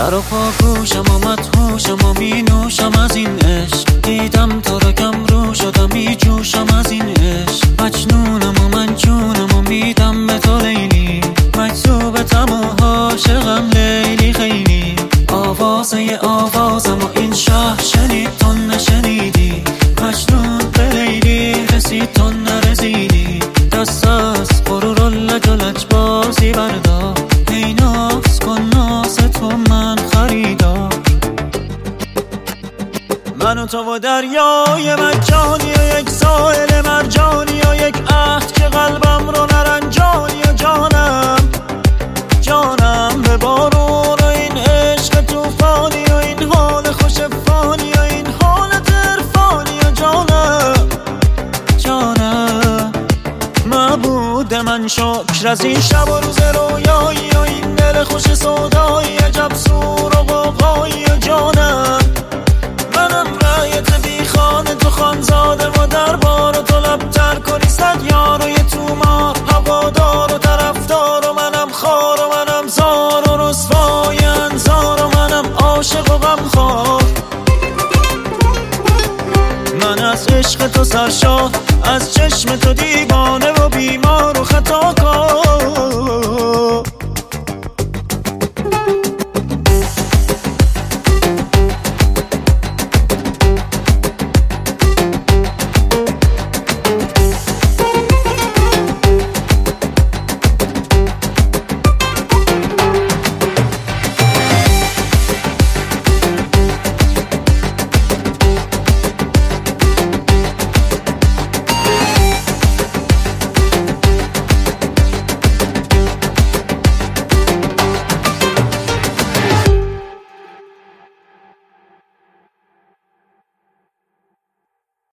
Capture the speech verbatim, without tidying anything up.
سر و پا گوشم و مدهوشم و می نوشم از این عشق. دیدم تو رو کم رو شدم می جوشم از این عشق. مجنونم و من جونم و میدم به تو لیلی. مجذوبتم و عاشقم لیلی خیلی. آوازه آوازم و این شهر شنید تو نشنیدی. مجنون به لیلی رسید تو نرسیدی. دست از غرور و لج و لج بازی بردار. ای ناز کن ناز تو من خریدار. من و تو و دریای مجانی و یک ساحل مرجانی و یک عهد که قلبم رو نرنجانی و جانم جانم به بارون و این عشق توفانی و این حال خوش فانی و این حالت عرفانی و جانم جانم. معبود من شکر از این شب و روز رویایی و این دل خوش سودایی. عجب سور و غوغایی و جانم. منم رایت بی خانه تو خانزاده و دربار و تو لبتر کنی صد یار و یه تومار. هوادار و طرفدار و منم خار و منم زار و رسوای انظار و منم عاشق و غمخوار. من از عشق تو سرشار، از چشم تو دیوانه و بیمار و خطاکار.